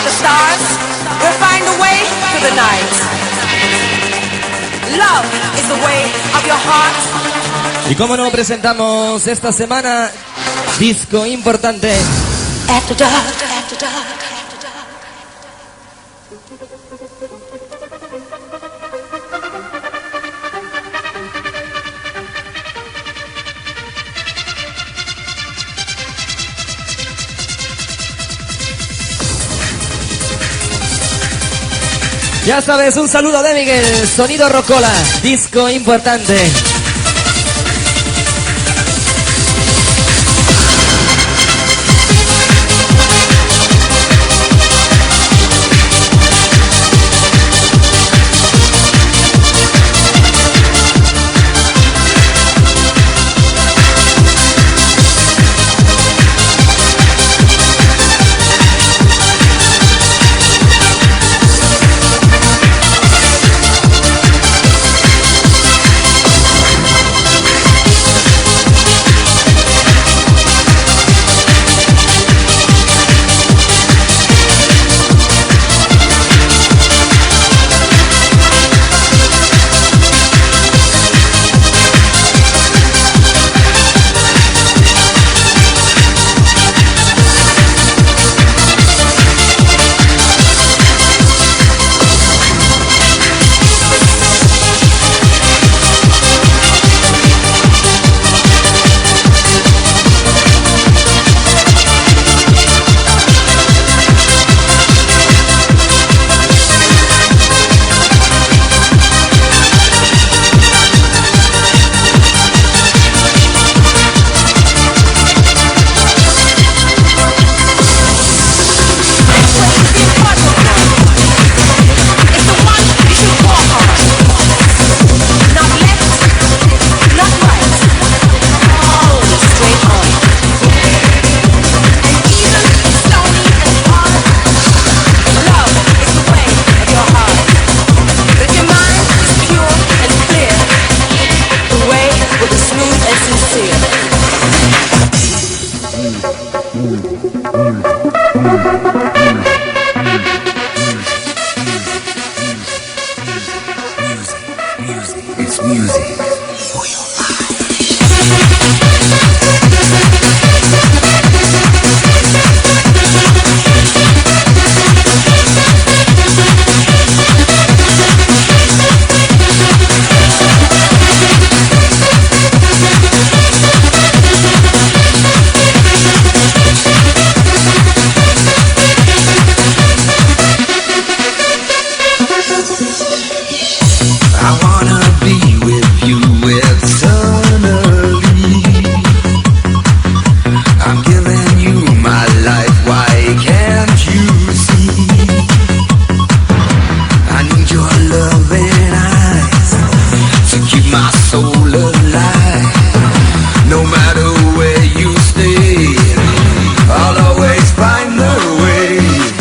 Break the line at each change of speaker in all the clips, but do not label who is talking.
the stars, we'll find a way to the night. Love is the way of your heart.
Y como no, presentamos esta semana disco importante.
After dark, after dark.
Ya sabes, un saludo de Miguel, Sonido Rocola, disco importante.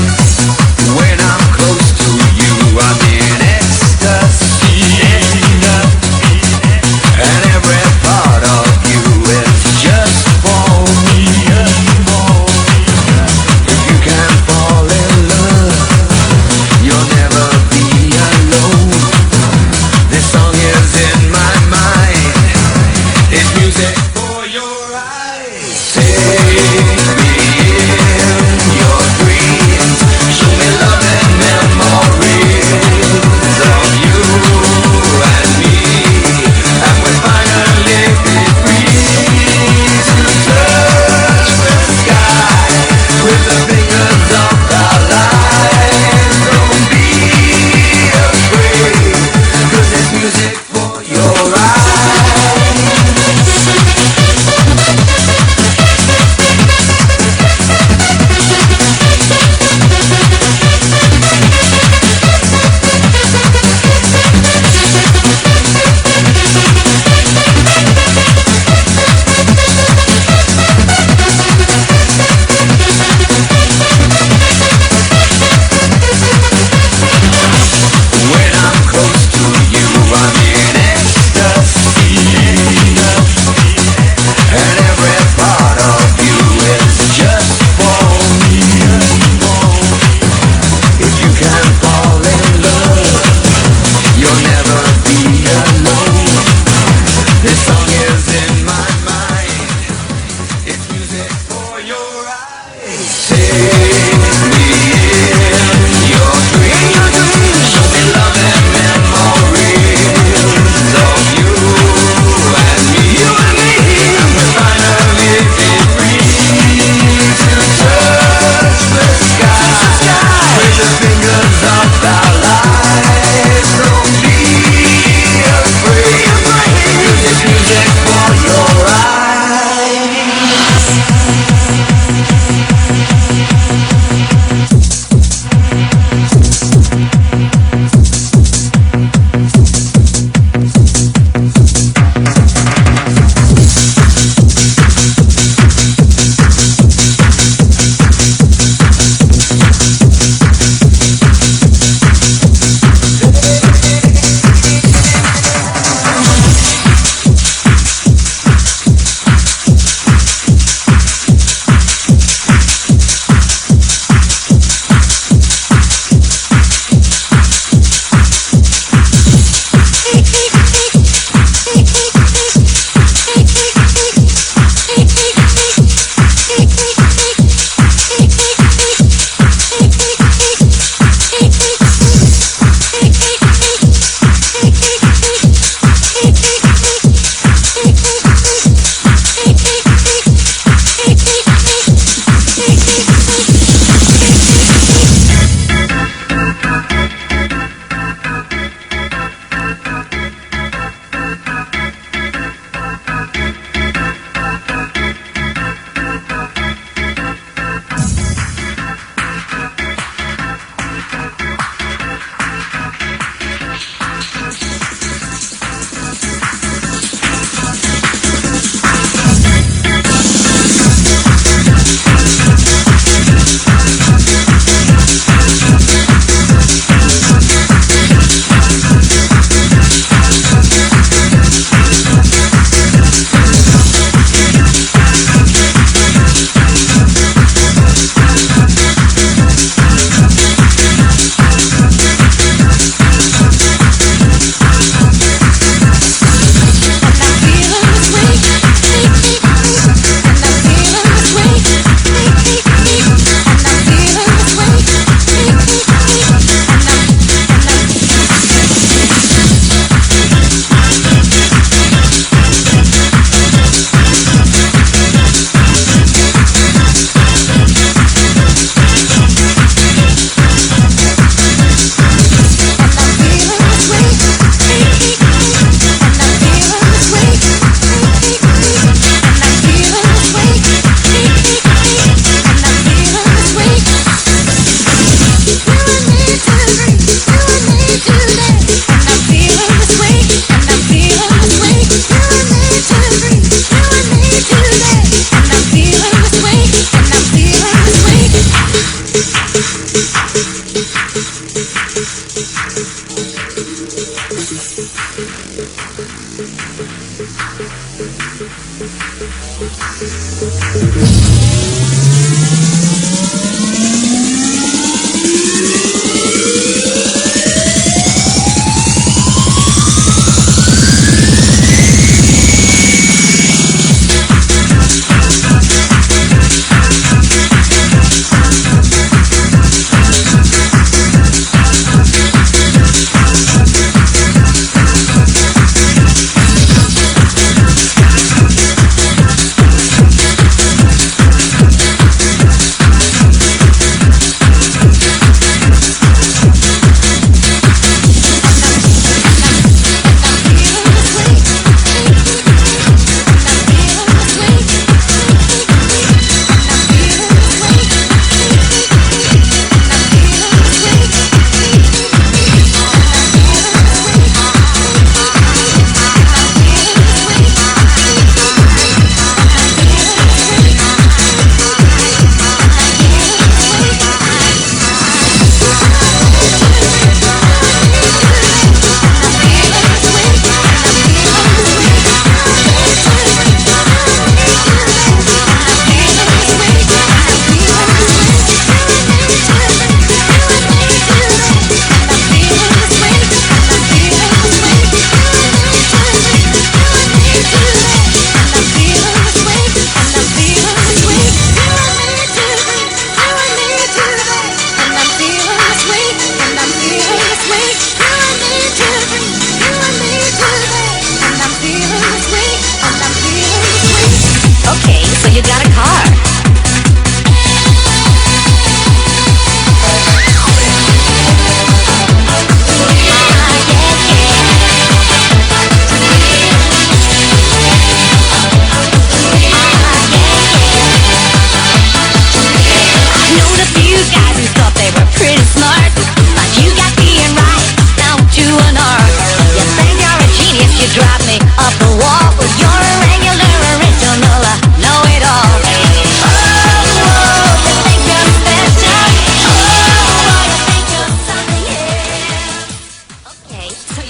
When I'm close to you, I'm in ecstasy.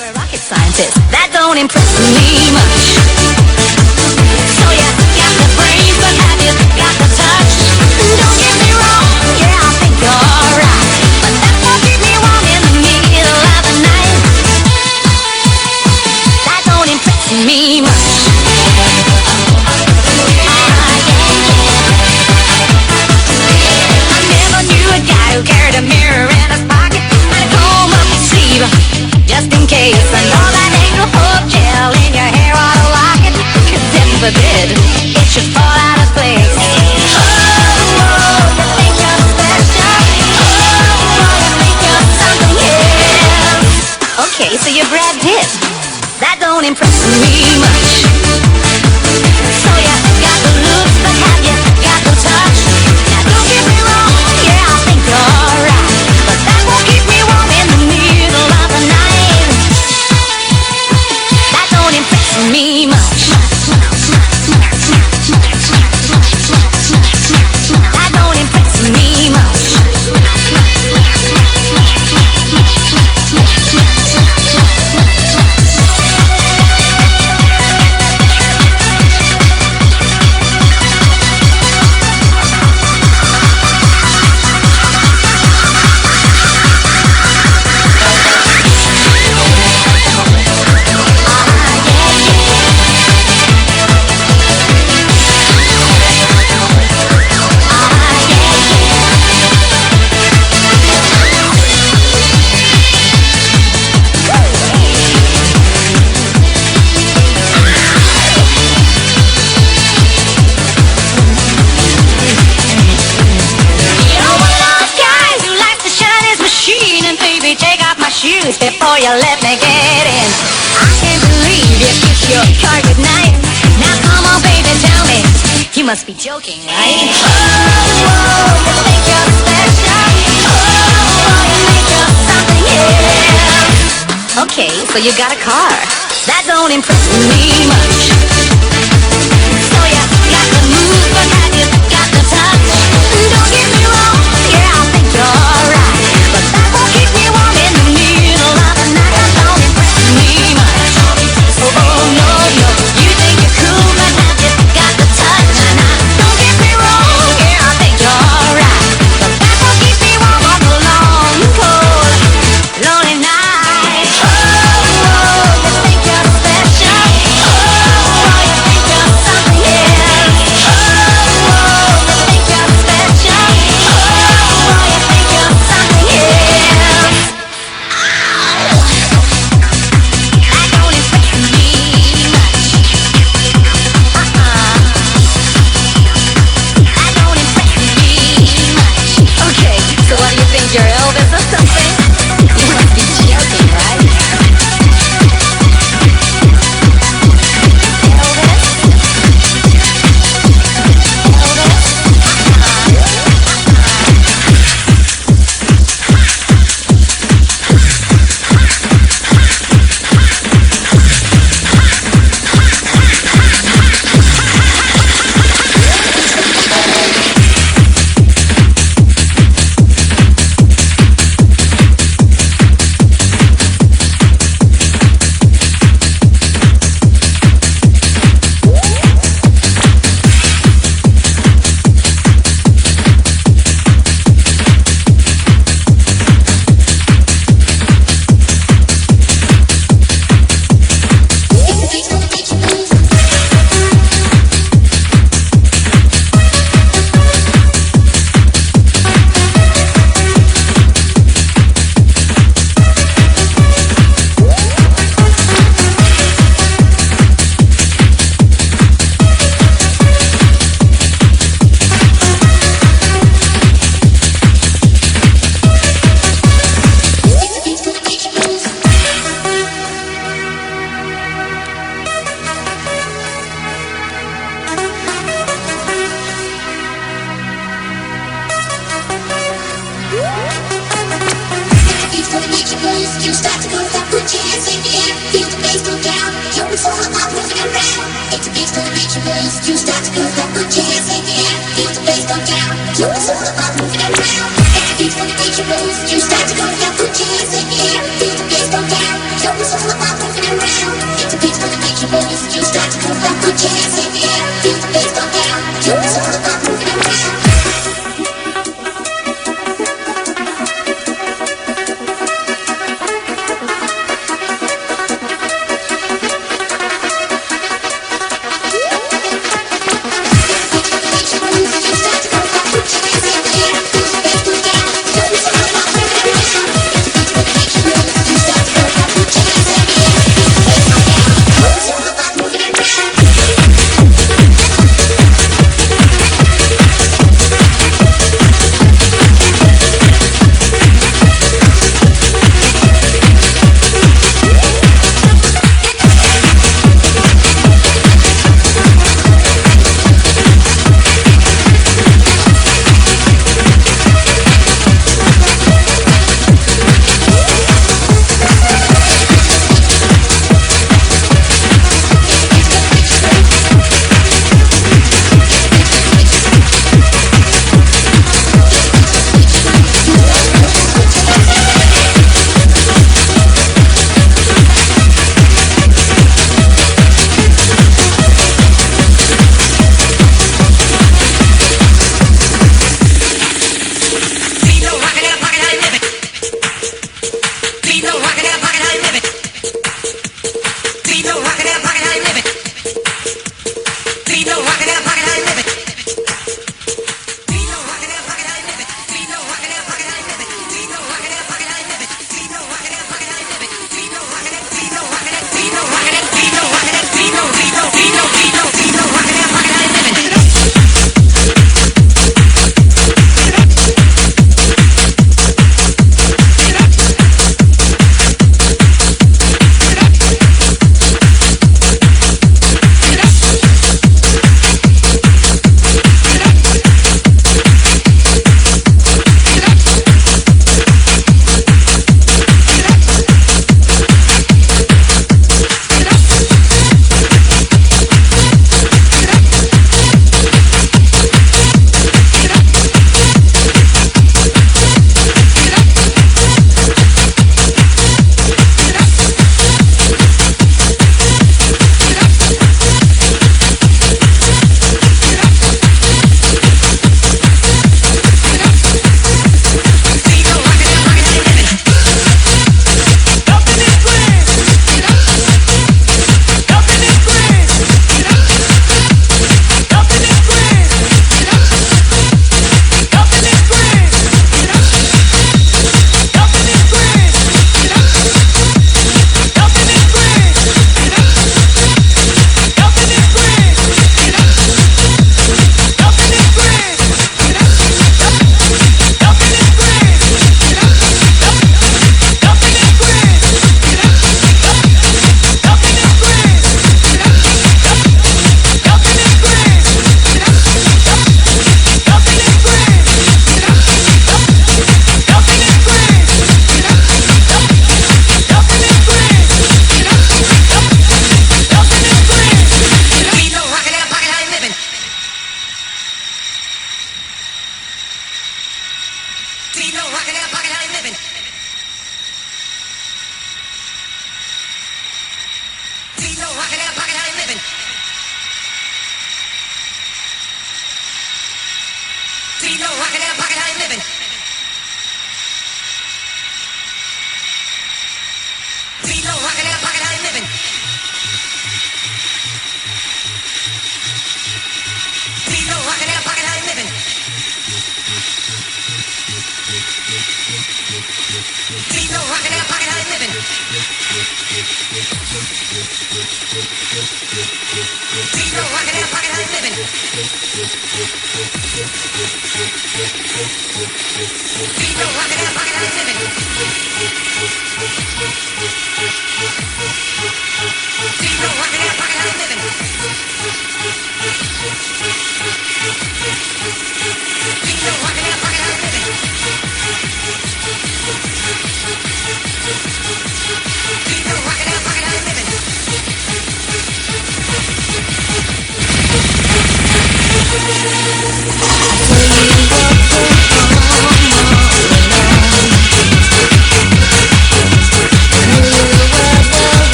You're a rocket scientist. That don't impress me much. So you got the brains, but have you got the touch? Don't get me wrong, yeah, I think you're right, but that won't keep me warm in the middle of the night. That don't impress me much. I never knew a guy who carried a mirror in his pocket and a comb up his sleeve, just in case. And all that angel hope gel in your hair ought to lock it, 'cause heaven forbid it should fall out of place. Oh, you think you're special? Oh, you think you're something else? Okay, so you're Brad Pitt. That don't impress me much. So you got the looks, but have you got the touch? Now don't get me wrong, yeah, I think you're right, but that won't keep me warm in the middle of the night. That don't impress me much. That don't impress me much. Shoes before you let me get in. I can't believe you kissed your car goodnight. Now come on, baby, tell me, you must be joking, right? Oh, you think you're special? Oh, you think you're something else? Okay, so you got a car. That don't impress me much. So you got the move, but have you got the touch? Don't get me wrong, yeah, I think you're right, but that won't keep me warm in the middle of the night. That don't impress me much. Oh, no, no, you think you're cool, but have you got the touch? Don't get me wrong, yeah, I think you're right, but that won't keep me warm on the long, cold, lonely night. Oh, you think you're special? Oh, you think you're something else? Oh, you think you're special? Oh, you think you're something else? That don't impress me much. That don't impress me much. Okay, so what do you think, you're Elvis or something? You must be joking, right?
You start to move up, put your hands in the air, feel the bass go down. You're in full of moving around. It's a beat for the beat you lose. You start to move up, put your hands in the air, feel the bass go down. You're in full of moving around. It's a beat for the beat you lose. You start to move up, put your hands in the air, feel the bass go down. You're in full of put your hands in the air, keep the bass go down. You know it's all about moving around.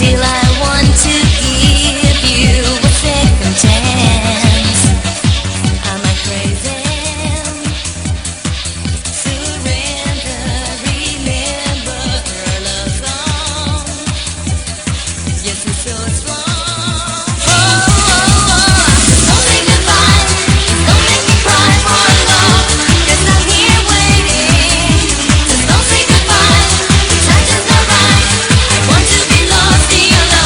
Still I want to give you a second chance. Am I crazy? Surrender, remember our love song. Yes, it's so strong. Don't say goodbye, don't make me cry for love. 'Cause I'm here waiting. So don't say goodbye, the time is not right. I want to be lost in your love.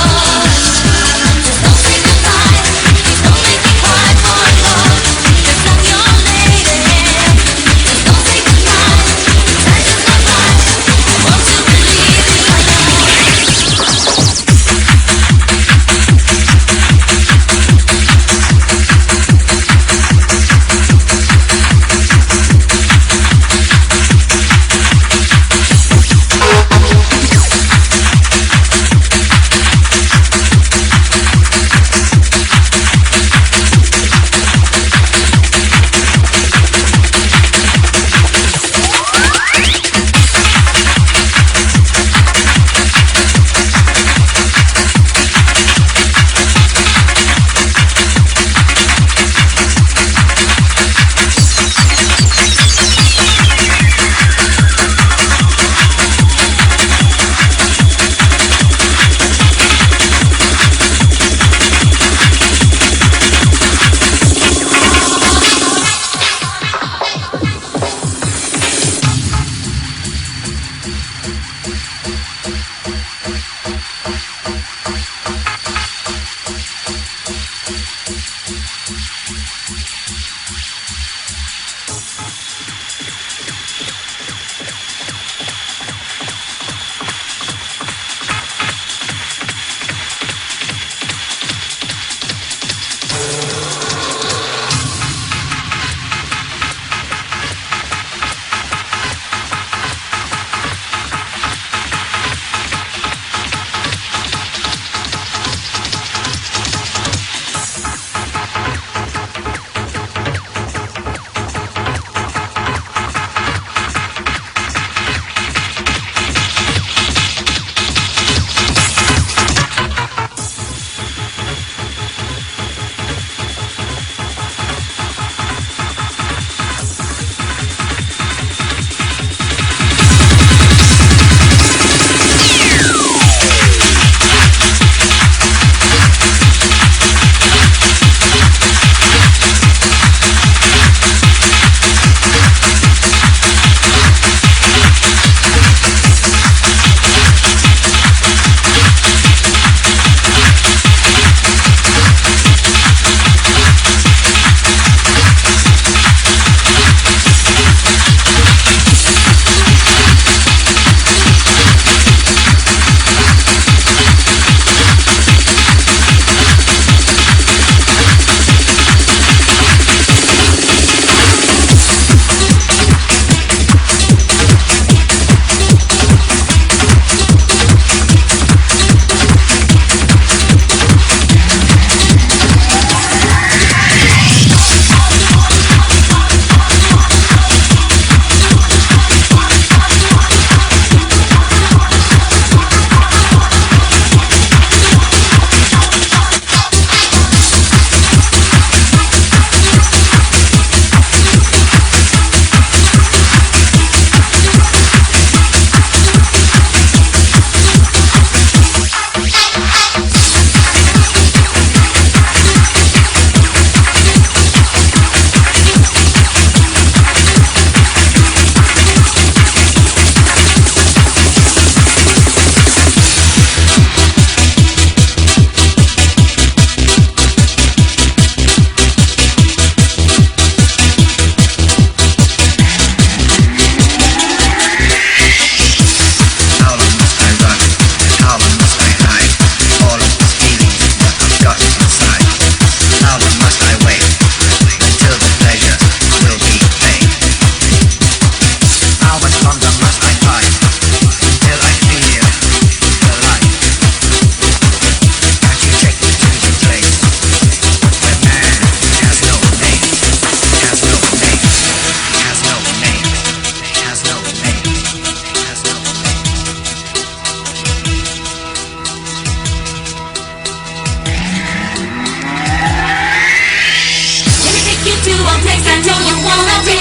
place I know you wanna be.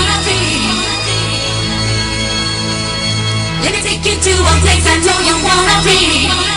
Let me take you to a place I know you wanna be.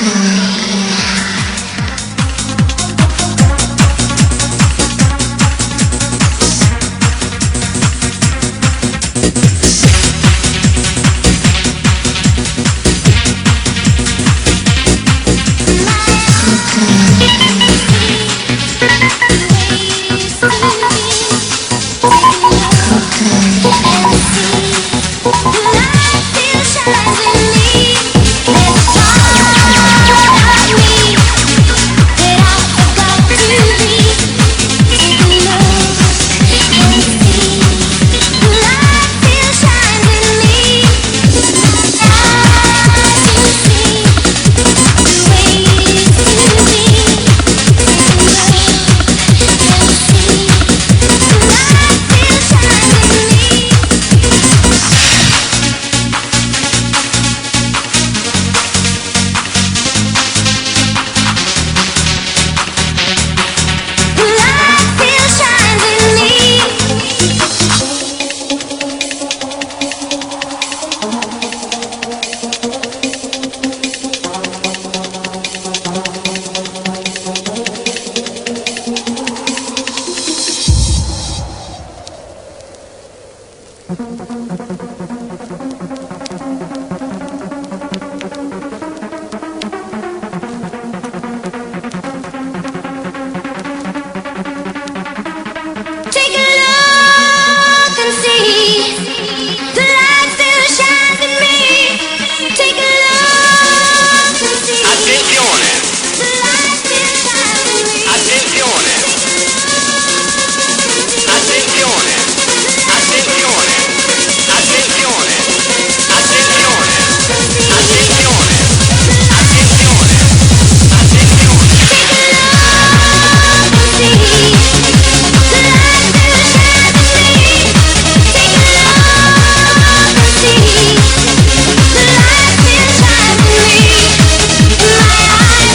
eyes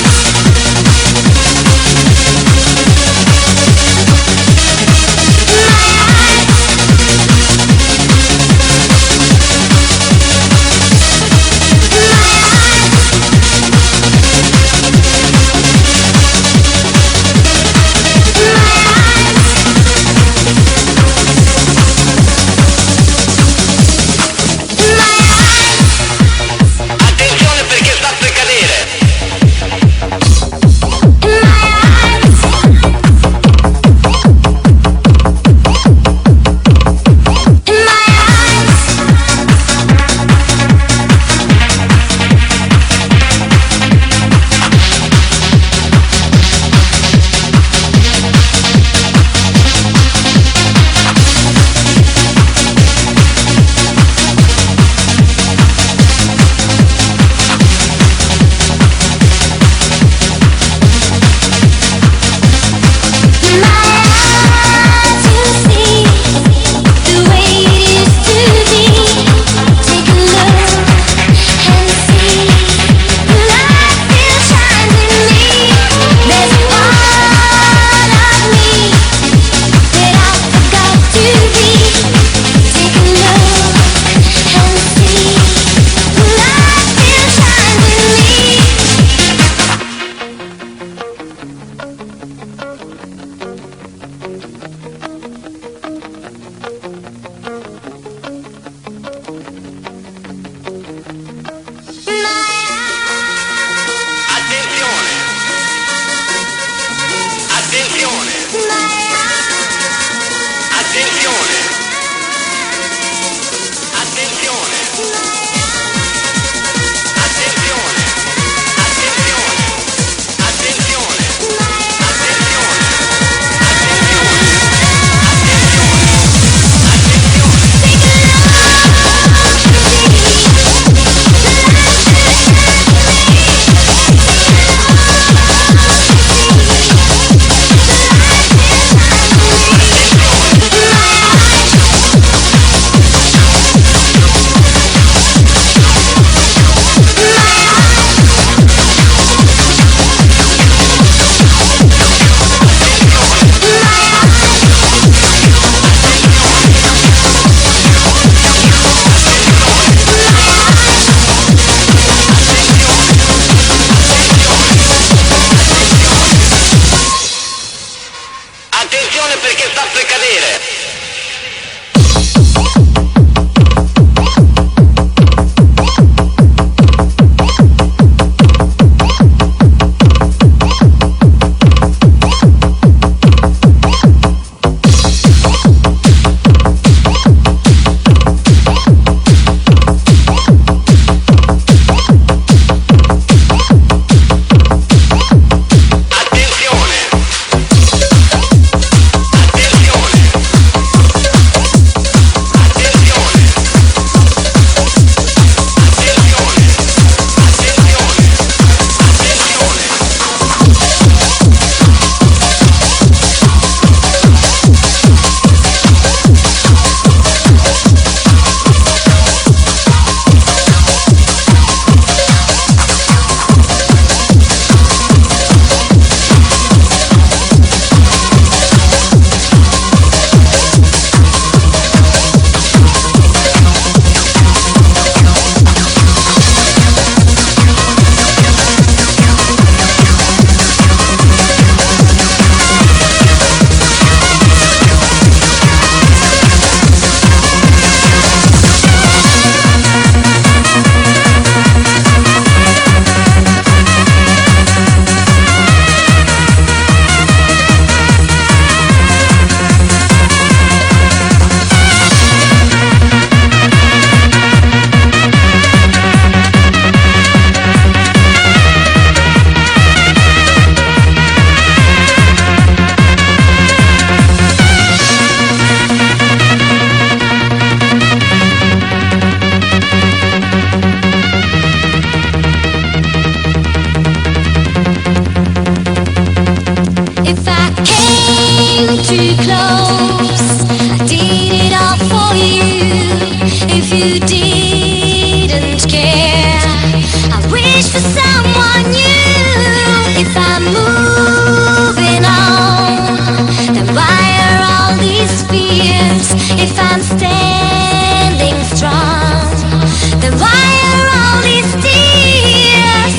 too close. I did it all for you. If you didn't care, I wish for someone new. If I'm moving on, then why are all these fears? If I'm standing strong, then why are all these tears?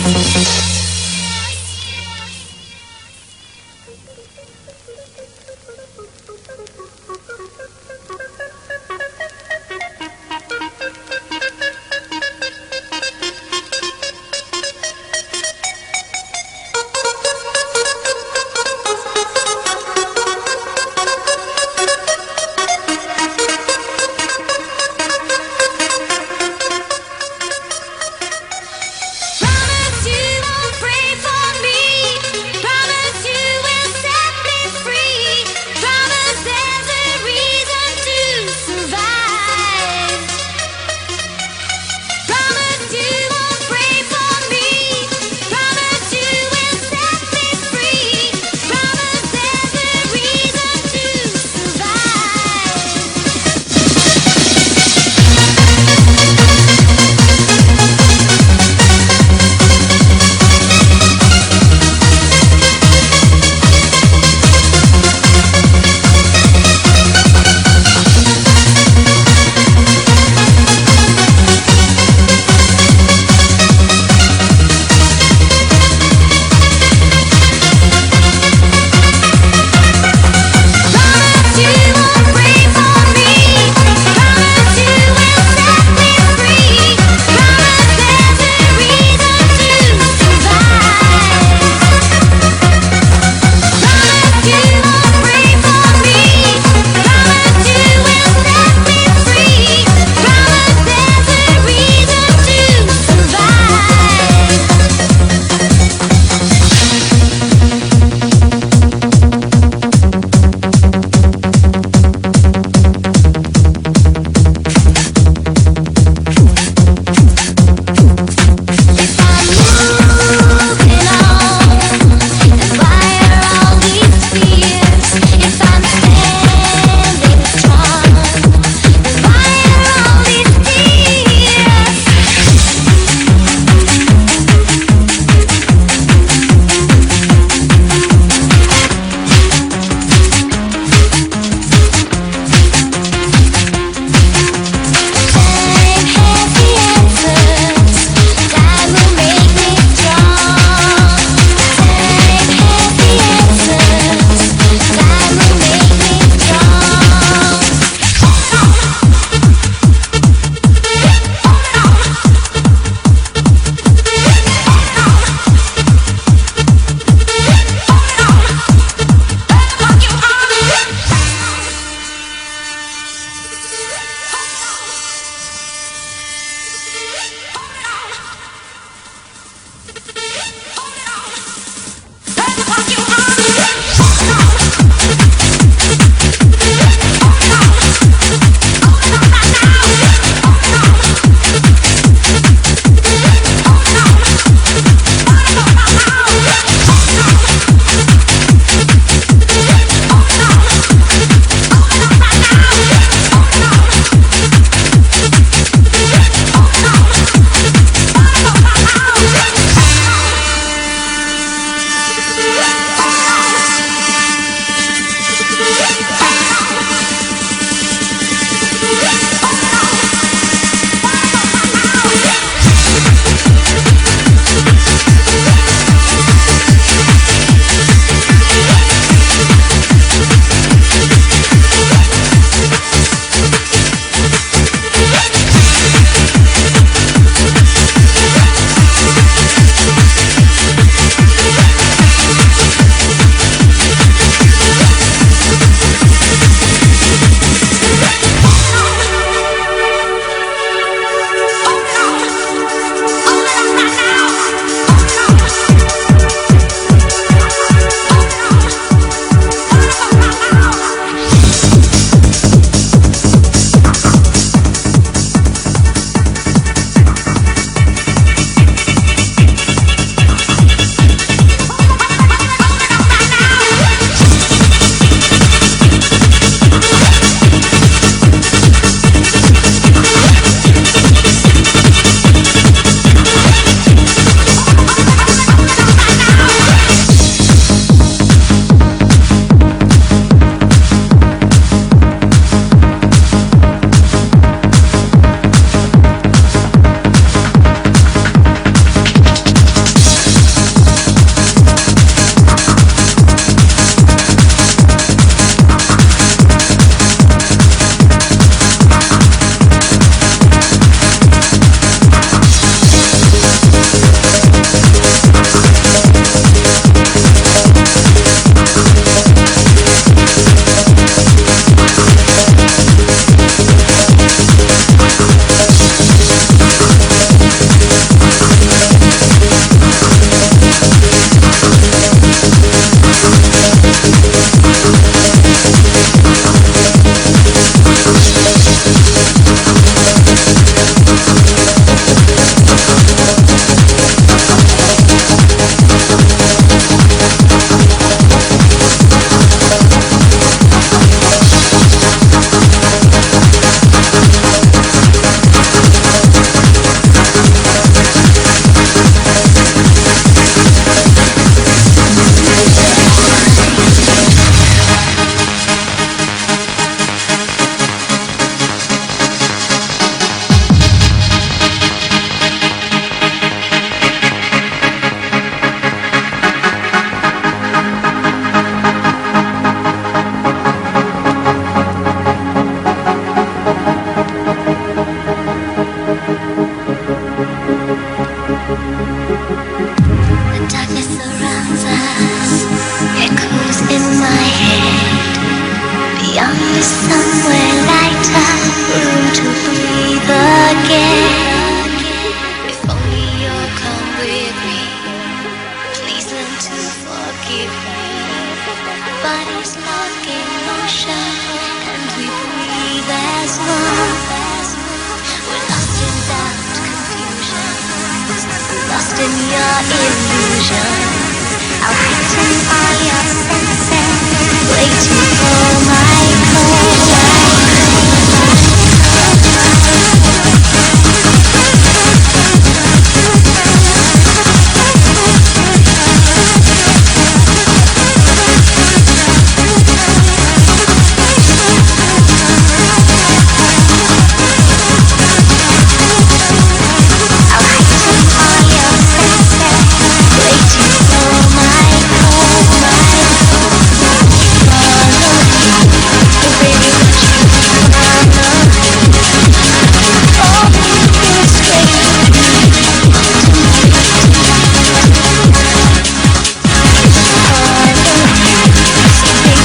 The darkness surrounds us, echoes in my head. Beyond is somewhere lighter, room to breathe again. If only you'll come with me, please learn to forgive me. Bodies lost in motion, and we breathe as one. We're lost in doubt, confusion, lost in your illusion. I'll written all your senses, waiting for